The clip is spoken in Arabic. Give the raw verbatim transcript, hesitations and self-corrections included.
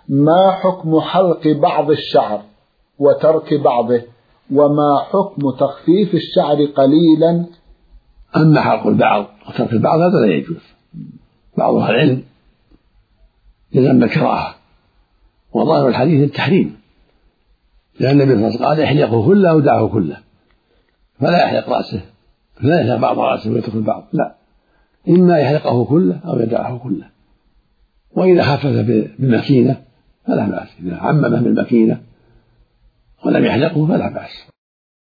ما حكم حلق بعض الشعر وترك بعضه، وما حكم تخفيف الشعر قليلا؟ أما حلق البعض وترك البعض هذا لا يجوز. بعض أهل العلم يذم الكراهة، وظاهر الحديث التحريم، لأن النبي صلى الله عليه وسلم قال يحلقه كله أو دعه كله، فلا يحلق رأسه، فلا يحلق بعض رأسه ويترك البعض، لا، إما يحلقه كله أو يدعه كله. وإذا خفف بالمكينة فلا بأس، إذا عممه بالمكينة ولم يحلقه فلا بأس.